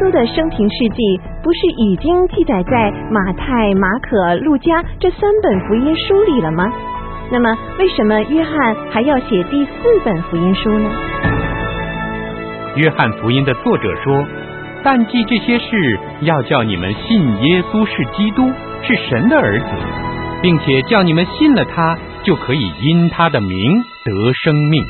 稣的生平事迹不是已经记载在马太、马可、路加这3本福音书里了吗？那么为什么约翰还要写第4本福音书呢？ 约翰福音的作者说，但记这些事，要叫你们信耶稣是基督，是神的儿子，并且叫你们信了他，就可以因他的名得生命。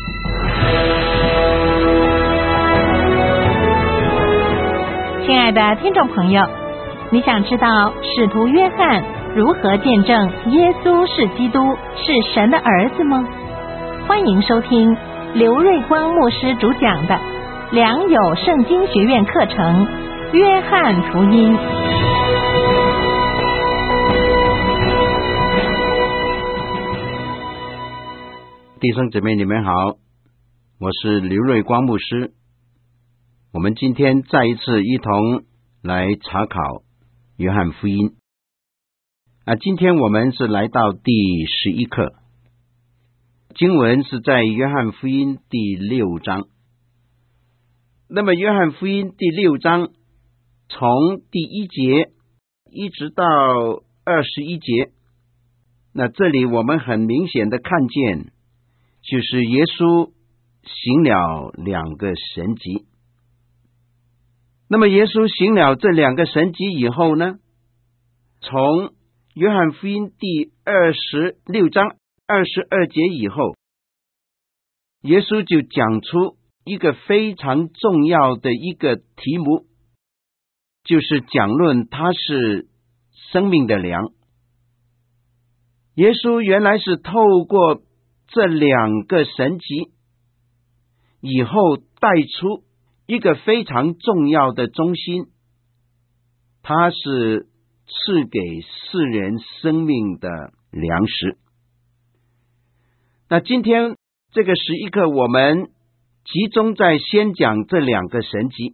亲爱的听众朋友，你想知道使徒约翰如何见证耶稣是基督，是神的儿子吗？欢迎收听刘瑞光牧师主讲的良友圣经学院课程《约翰福音》。 弟兄姊妹，你们好，我是刘瑞光牧师。我们今天再一次一同来查考约翰福音。今天我们是来到第11课，经文是在约翰福音第6章。那么约翰福音第6章从第1节一直到21节，那这里我们很明显的看见，就是耶稣行了2个神迹。那么耶稣行了这2个神迹以后呢，从约翰福音第26章22节以后，耶稣就讲出一个非常重要的一个题目，就是讲论他是生命的粮。耶稣原来是透过这2个神迹以后带出一个非常重要的中心，他是赐给世人生命的粮食。那今天这个11课我们集中在先讲这2个神迹。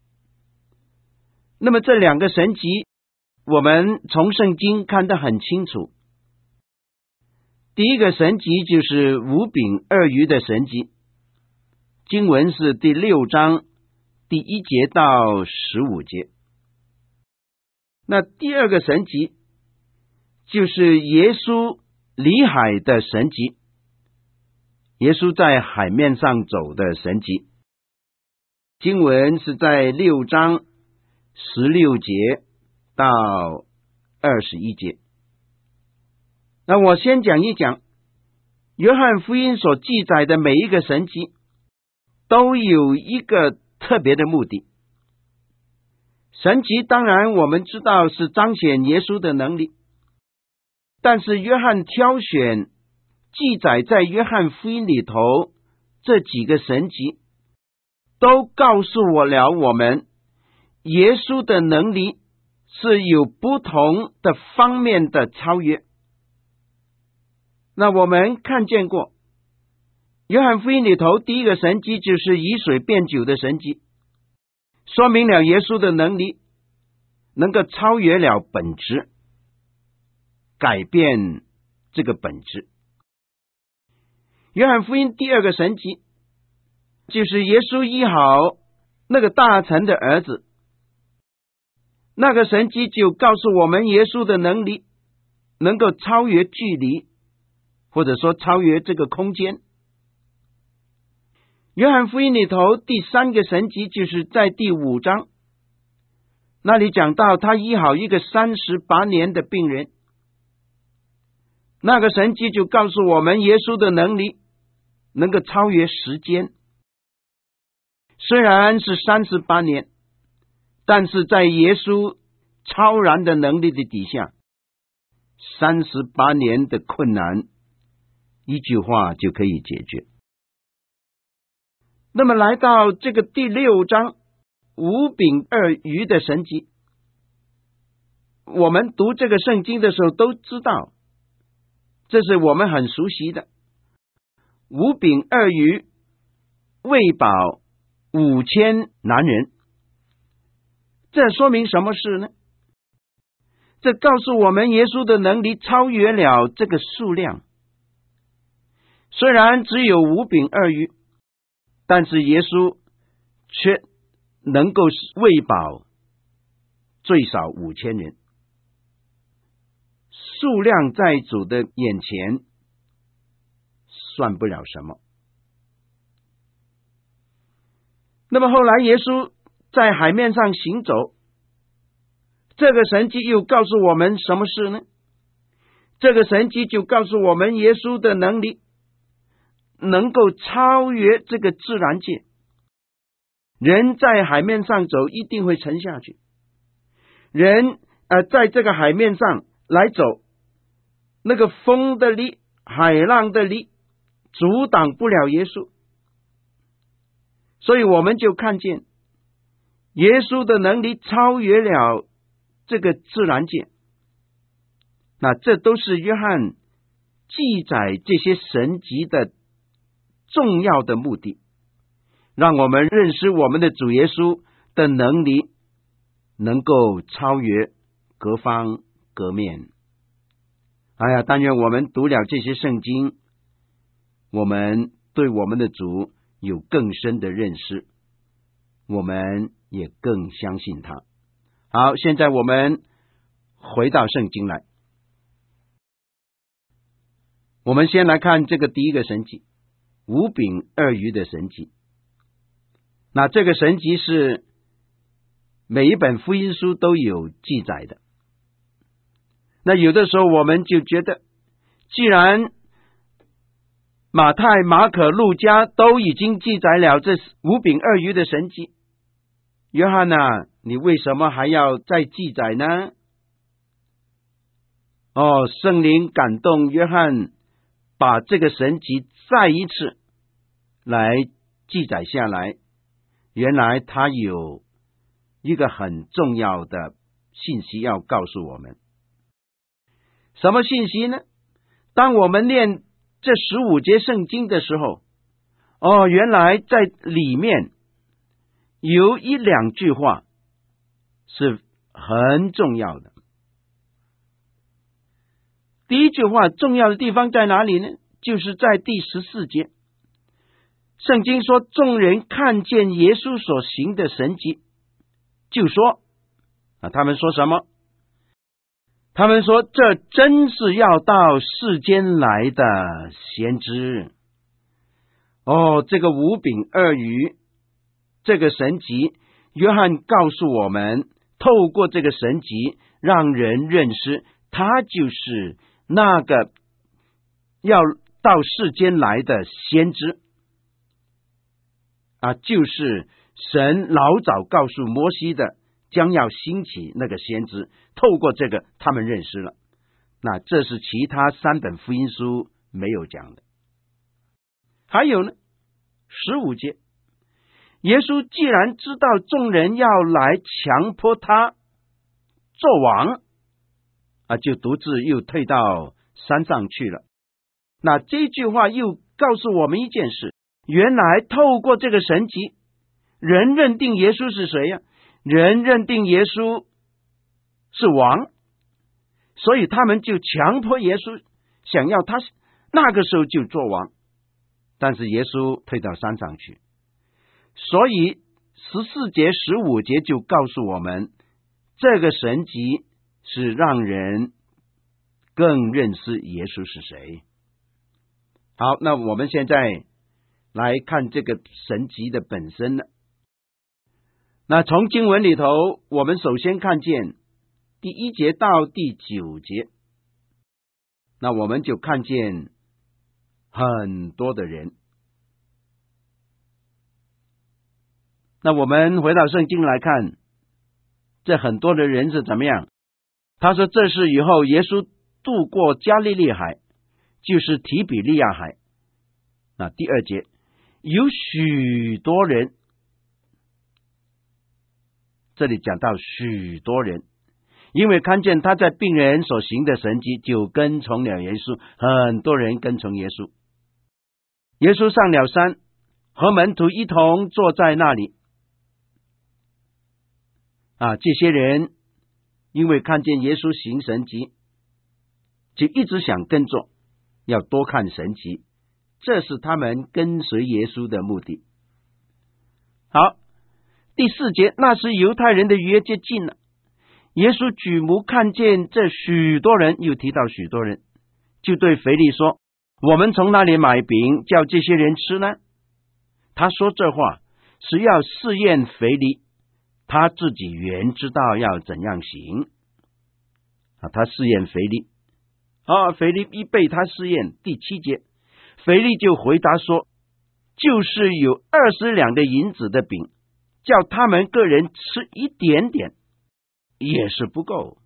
那么这2个神迹我们从圣经看得很清楚。第一个神迹就是5饼2鱼的神迹，经文是第6章第1节到15节。那第2个神迹就是耶稣离海的神迹，耶稣在海面上走的神迹，经文是在6章16节到21节。那我先讲一讲约翰福音所记载的每一个神迹都有一个特别的目的。神迹当然我们知道是彰显耶稣的能力，但是约翰挑选记载在约翰福音里头这几个神迹，都告诉我们耶稣的能力是有不同的方面的超越。那我们看见过约翰福音里头第一个神迹就是以水变酒的神迹，说明了耶稣的能力能够超越了本质，改变这个本质。约翰福音第2个神迹就是耶稣医好那个大臣的儿子，那个神迹就告诉我们耶稣的能力能够超越距离，或者说超越这个空间。约翰福音里头第3个神迹就是在第5章，那里讲到他医好一个38年的病人，那个神迹就告诉我们耶稣的能力能够超越时间。虽然是38年，但是在耶稣超然的能力的底下，38年的困难一句话就可以解决。那么来到这个第6章5饼2鱼的神迹，我们读这个圣经的时候都知道，这是我们很熟悉的。5饼2鱼喂饱5000男人，这说明什么事呢？这告诉我们耶稣的能力超越了这个数量。虽然只有5饼2鱼，但是耶稣却能够喂饱最少5000人，数量在主的眼前算不了什么。那么后来耶稣在海面上行走，这个神迹又告诉我们什么事呢？这个神迹就告诉我们，耶稣的能力能够超越这个自然界。人在海面上走一定会沉下去，人在这个海面上来走，那个风的力、海浪的力阻挡不了耶稣。所以我们就看见耶稣的能力超越了这个自然界。那这都是约翰记载这些神迹的重要的目的，让我们认识我们的主耶稣的能力能够超越各方各面。但愿我们读了这些圣经，我们对我们的主有更深的认识，我们也更相信他。好，现在我们回到圣经来，我们先来看这个第一个神迹，5饼2鱼的神迹。那这个神迹是每一本福音书都有记载的。那有的时候我们就觉得，既然马太、马可、路加都已经记载了这5饼2鱼的神迹，约翰啊，你为什么还要再记载呢？圣灵感动约翰把这个神迹再一次来记载下来，原来他有一个很重要的信息要告诉我们。什么信息呢？当我们念这15节圣经的时候，原来在里面有1-2句话是很重要的。第一句话重要的地方在哪里呢？就是在第14节，圣经说众人看见耶稣所行的神迹，就说他们说什么？他们说这真是要到世间来的先知。这个5饼2鱼这个神迹，约翰告诉我们，透过这个神迹让人认识他就是那个要到世间来的先知就是神老早告诉摩西的将要兴起那个先知，透过这个他们认识了。那这是其他3本福音书没有讲的。还有呢，15节，耶稣既然知道众人要来强迫他做王就独自又退到山上去了。那这句话又告诉我们一件事，原来透过这个神迹，人认定耶稣是谁呀？人认定耶稣是王，所以他们就强迫耶稣，想要他那个时候就做王。但是耶稣退到山上去，所以14节、15节就告诉我们，这个神迹是让人更认识耶稣是谁。好，那我们现在来看这个神迹的本身了。那从经文里头，我们首先看见第1节到第9节，那我们就看见很多的人。那我们回到圣经来看，这很多的人是怎么样？他说这是以后耶稣渡过加利利海，就是提比利亚海。那第2节，有许多人，这里讲到许多人，因为看见他在病人所行的神迹，就跟从了耶稣。很多人跟从耶稣。耶稣上了山，和门徒一同坐在那里。这些人因为看见耶稣行神迹，就一直想跟着，要多看神迹，这是他们跟随耶稣的目的。好，第4节，那时犹太人的逾越节近了， 耶稣举目看见这许多人，又提到许多人，就对腓力说，我们从哪里买饼叫这些人吃呢？他说这话是要试验腓力，他自己原知道要怎样行。他试验腓力，腓力一被他试验，第7节，腓力就回答说，就是有20两的银子的饼，叫他们个人吃一点点，也是不够。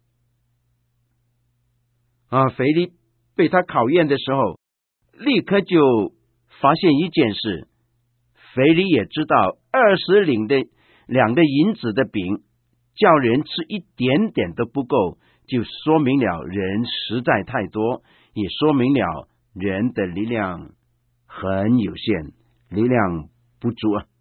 腓力被他考验的时候，立刻就发现一件事，腓力也知道20两的银子的饼叫人吃一点点都不够，就说明了人实在太多，也说明了人的力量很有限，力量不足啊。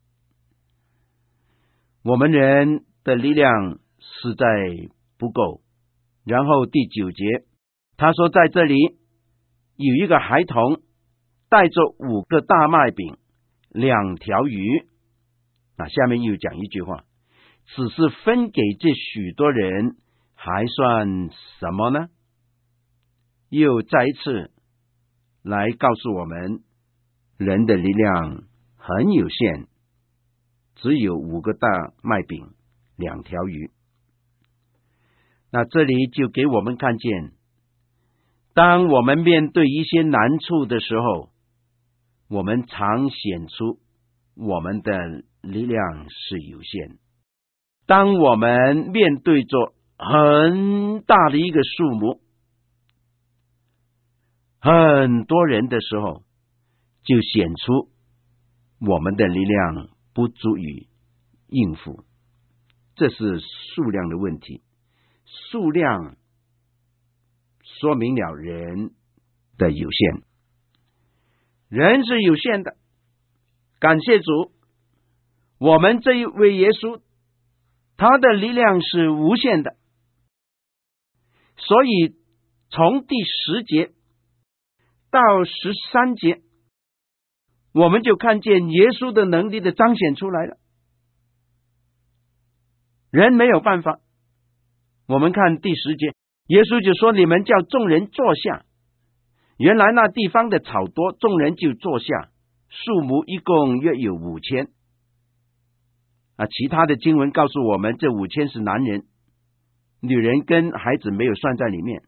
我们人的力量实在不够。然后第9节，他说在这里有一个孩童带着5个大麦饼2条鱼，下面又讲一句话，只是分给这许多人还算什么呢？又再一次来告诉我们，人的力量很有限，只有5个大麦饼2条鱼。那这里就给我们看见，当我们面对一些难处的时候，我们常显出我们的力量是有限。当我们面对着很大的一个数目，很多人的时候，就显出我们的力量不足以应付。这是数量的问题，数量说明了人的有限，人是有限的。感谢主，我们这一位耶稣，他的力量是无限的。所以从第10节到13节，我们就看见耶稣的能力的彰显出来了。人没有办法。我们看第10节，耶稣就说，你们叫众人坐下。原来那地方的草多，众人就坐下，数目一共约有5000。其他的经文告诉我们，这5000是男人，女人跟孩子没有算在里面。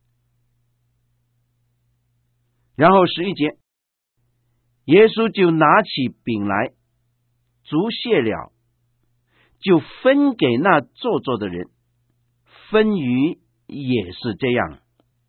然后11节，耶稣就拿起饼来，祝谢了，就分给那坐着的人。分鱼也是这样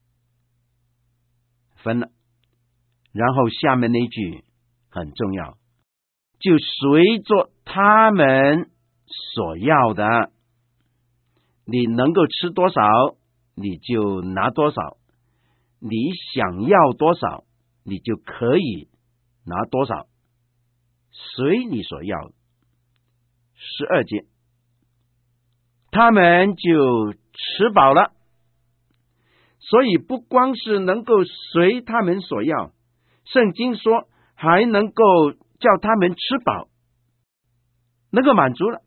分了。然后下面那句很重要，就随着他们所要的，你能够吃多少你就拿多少，你想要多少你就可以拿多少，随你所要。12节，他们就吃饱了。所以不光是能够随他们所要，圣经说还能够叫他们吃饱，能够满足了。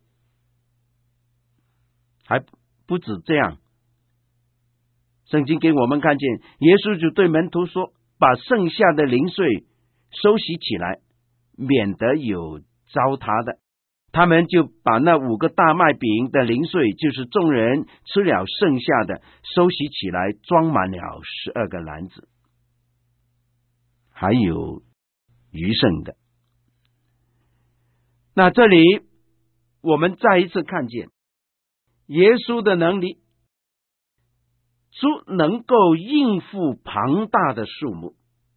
还不止这样，圣经给我们看见，耶稣就对门徒说，把剩下的零碎收拾起来，免得有糟蹋的。他们就把那5个大麦饼的零碎，就是众人吃了剩下的，收拾起来，装满了12个篮子，还有余剩的。那这里我们再一次看见耶稣的能力，主能够应付庞大的数目。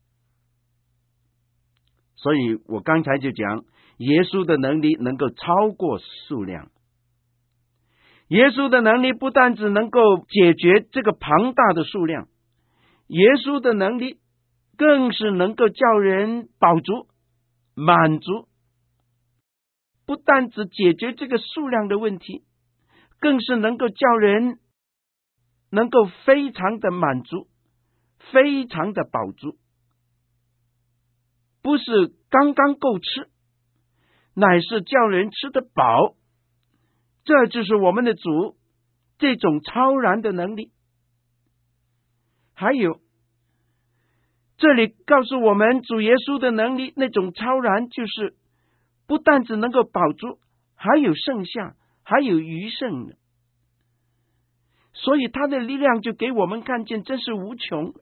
所以我刚才就讲，耶稣的能力能够超过数量。耶稣的能力不但只能够解决这个庞大的数量，耶稣的能力更是能够叫人饱足满足。不但只解决这个数量的问题，更是能够叫人能够非常的满足，非常的饱足。不是刚刚够吃，乃是叫人吃得饱。这就是我们的主这种超然的能力。还有这里告诉我们，主耶稣的能力，那种超然就是不但只能够保住，还有剩下，还有余剩的。所以他的力量就给我们看见真是无穷。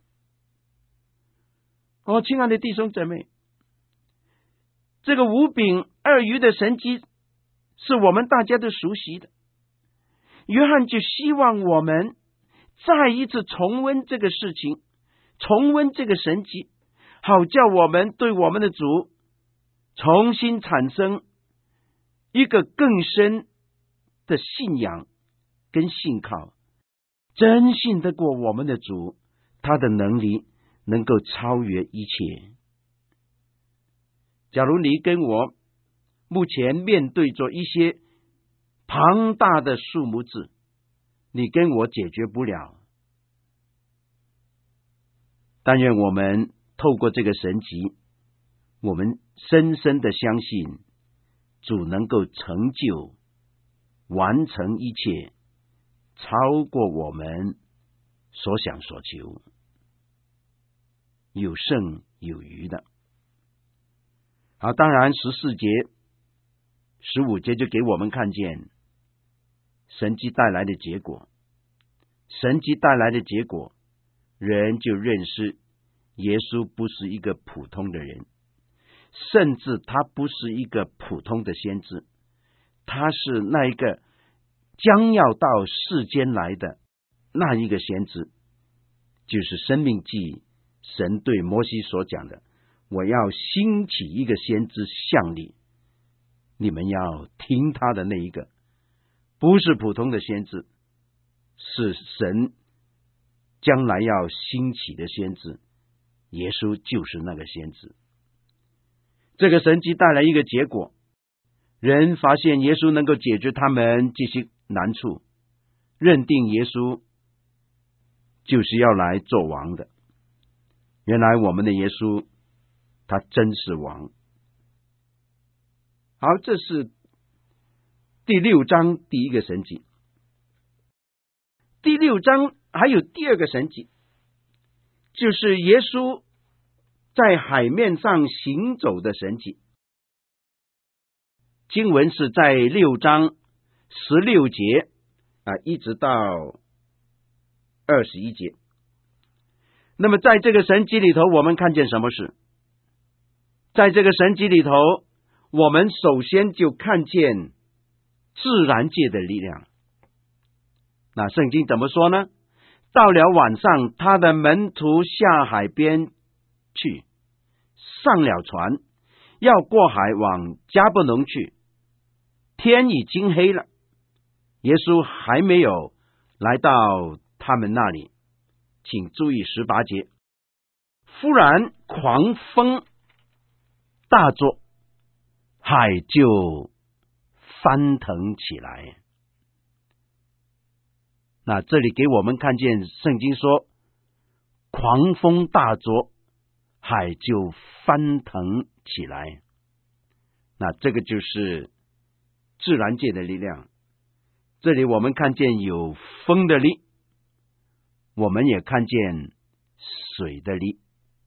亲爱的弟兄姊妹，这个5饼2鱼的神迹是我们大家都熟悉的。约翰就希望我们再一次重温这个事情，重温这个神迹，好叫我们对我们的主重新产生一个更深的信仰跟信靠，真信得过我们的主，他的能力能够超越一切。假如你跟我目前面对着一些庞大的数目字，你跟我解决不了，但愿我们透过这个神迹，我们深深的相信主能够成就完成一切，超过我们所想所求，有剩有余的。好，当然14节15节就给我们看见神迹带来的结果。神迹带来的结果，人就认识耶稣不是一个普通的人，甚至他不是一个普通的先知，他是那一个将要到世间来的那一个先知，就是申命记神对摩西所讲的，我要兴起一个先知像你，你们要听他的那一个，不是普通的先知，是神将来要兴起的先知，耶稣就是那个先知。这个神迹带来一个结果，人发现耶稣能够解决他们这些难处，认定耶稣就是要来做王的。原来我们的耶稣他真是王。好，这是第6章第一个神迹。第6章还有第2个神迹，就是耶稣在海面上行走的神迹。经文是在6章16节一直到21节。那么在这个神迹里头，我们看见什么事？在这个神迹里头，我们首先就看见自然界的力量。那圣经怎么说呢？到了晚上，他的门徒下海边去，上了船，要过海往迦百农去。天已经黑了，耶稣还没有来到他们那里。请注意18节，忽然狂风大作，海就翻腾起来。那这里给我们看见圣经说，狂风大作，海就翻腾起来。那这个就是自然界的力量。这里我们看见有风的力，我们也看见水的力。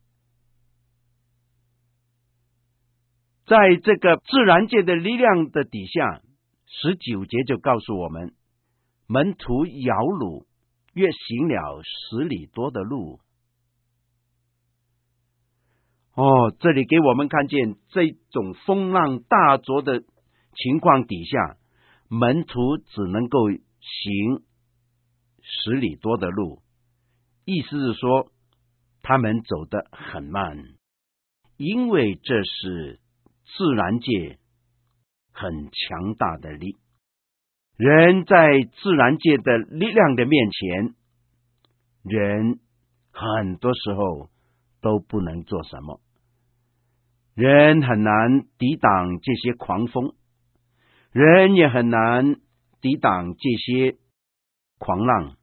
在这个自然界的力量的底下，19节就告诉我们，门徒摇橹，约行了10里多的路。这里给我们看见这种风浪大作的情况底下，门徒只能够行10里多的路，意思是说他们走得很慢，因为这是自然界很强大的力。人在自然界的力量的面前，人很多时候都不能做什么。人很难抵挡这些狂风，人也很难抵挡这些狂浪。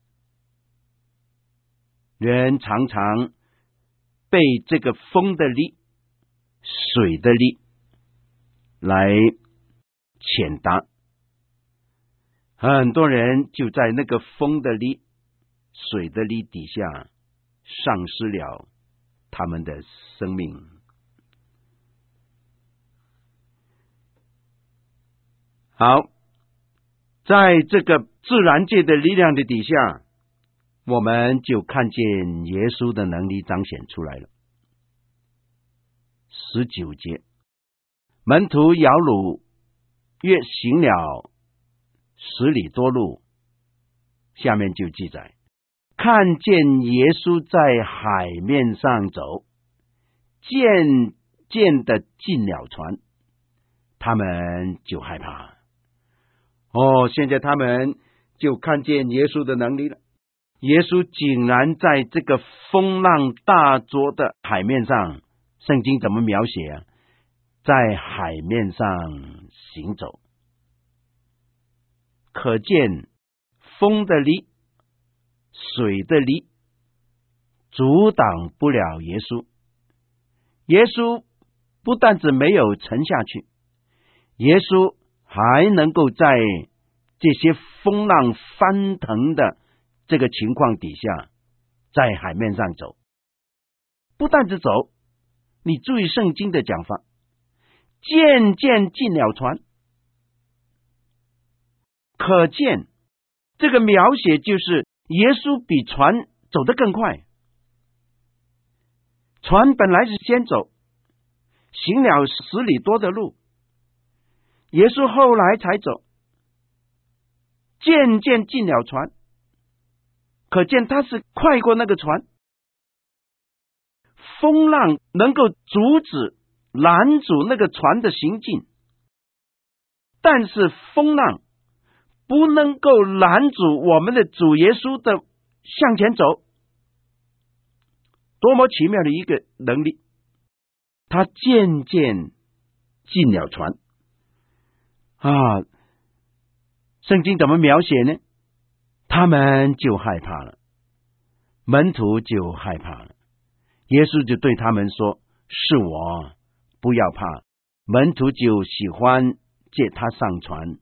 人常常被这个风的力、水的力来践踏。 很多人就在那个风的力、水的力底下丧失了他们的生命。好，在这个自然界的力量的底下，我们就看见耶稣的能力彰显出来了。19节，门徒摇橹约行了10里多路，下面就记载，看见耶稣在海面上走，渐渐的进了船，他们就害怕。现在他们就看见耶稣的能力了。耶稣竟然在这个风浪大作的海面上，圣经怎么描写啊？在海面上行走，可见风的力、水的力阻挡不了耶稣。耶稣不但只没有沉下去，耶稣还能够在这些风浪翻腾的这个情况底下，在海面上走。不但只走，你注意圣经的讲法，渐渐进了船，可见这个描写就是耶稣比船走得更快。船本来是先走，行了10里多的路，耶稣后来才走，渐渐进了船，可见他是快过那个船。风浪能够阻止、拦阻那个船的行进，但是风浪不能够拦阻我们的主耶稣的向前走。多么奇妙的一个能力！他渐渐进了船啊！圣经怎么描写呢？他们就害怕了，门徒就害怕了。耶稣就对他们说：“是我，不要怕。”门徒就喜欢借他上船。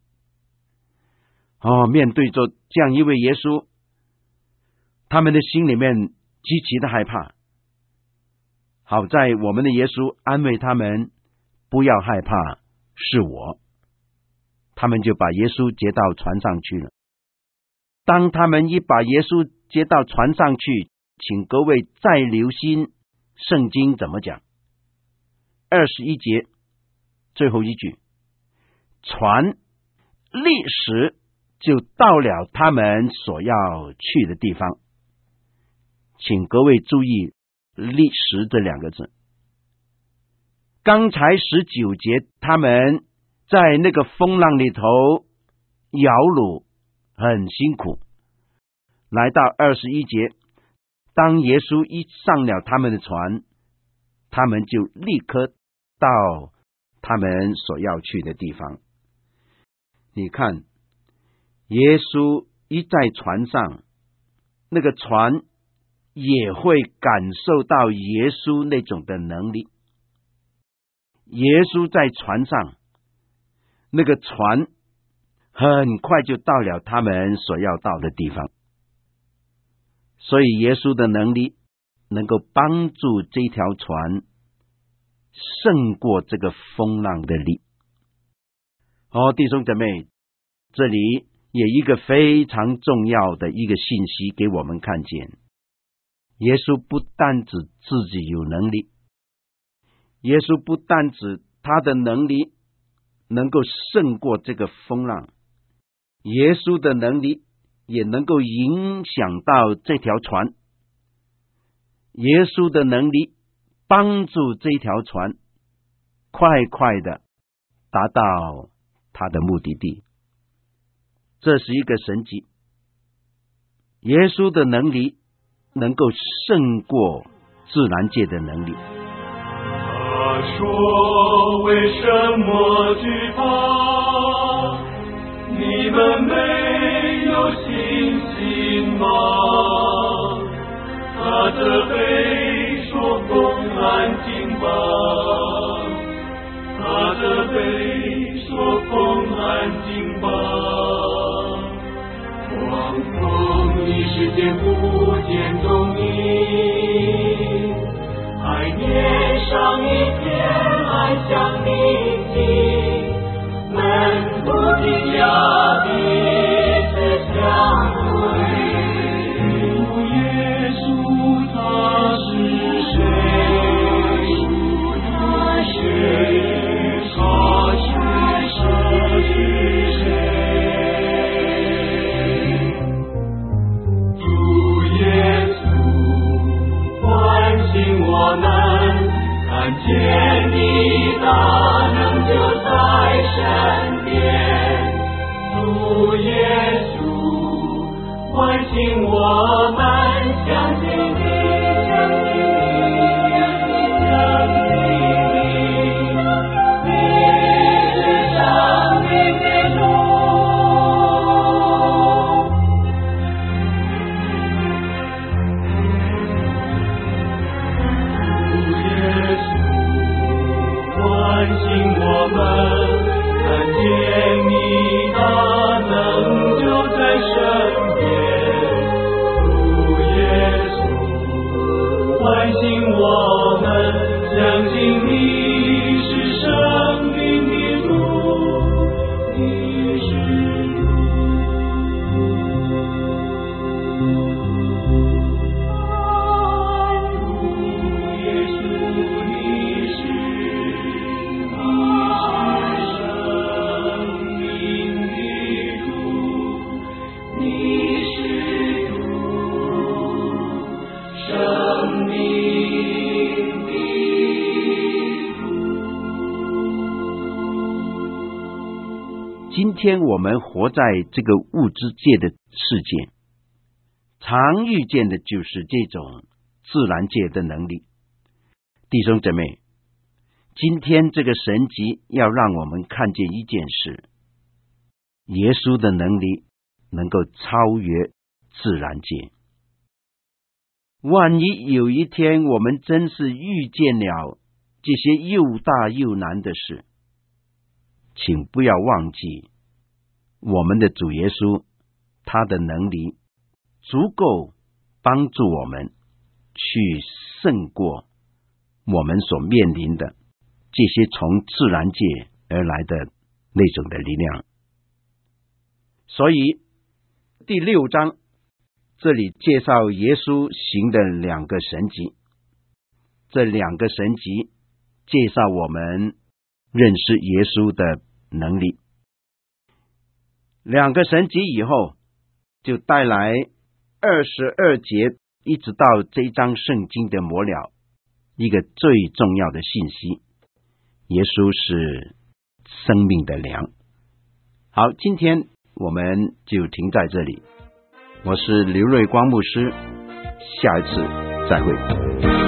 面对着这样一位耶稣，他们的心里面极其的害怕。好在我们的耶稣安慰他们，不要害怕，是我。他们就把耶稣接到船上去了。当他们一把耶稣接到船上去，请各位再留心圣经怎么讲。21节最后一句，船立时就到了他们所要去的地方。请各位注意立时这2个字。刚才19节他们在那个风浪里头摇橹很辛苦，来到21节，当耶稣一上了他们的船，他们就立刻到他们所要去的地方。你看，耶稣一在船上，那个船也会感受到耶稣那种的能力。耶稣在船上，那个船很快就到了他们所要到的地方。所以耶稣的能力能够帮助这条船胜过这个风浪的力。弟兄姊妹，这里也一个非常重要的一个信息给我们看见，耶稣不单指自己有能力，耶稣不单指他的能力能够胜过这个风浪，耶稣的能力也能够影响到这条船，耶稣的能力帮助这条船快快的达到他的目的地。这是一个神迹，耶稣的能力能够胜过自然界的能力。 他说：“为什么惧怕？你们没有信心吗？”他责备说：“风安静吧。”他责备说：“风安静吧。” 世间不见踪影，海面上一片爱像宁静，门徒紧要彼此相会。主耶稣他是谁？他是谁？主耶稣唤醒我们，看见你大能就在身边。主耶稣唤醒我们，相信你，相信你，相信你，你是生命的主。主耶稣唤醒我们，看见你大能就在身边。唤醒我们，相信你是生命的主，你是主。耶稣，你是生命的主，你是主，生命。 今天我们活在这个物质界的世界，常遇见的就是这种自然界的能力。弟兄姊妹，今天这个神迹要让我们看见一件事，耶稣的能力能够超越自然界。万一有一天我们真是遇见了这些又大又难的事，请不要忘记，我们的主耶稣，他的能力足够帮助我们去胜过我们所面临的这些从自然界而来的那种的力量。所以第6章这里介绍耶稣行的2个神迹，这2个神迹介绍我们认识耶稣的能力。2个神迹以后，就带来22节一直到这章圣经的末了一个最重要的信息，耶稣是生命的粮。好，今天我们就停在这里。我是刘瑞光牧师，下一次再会。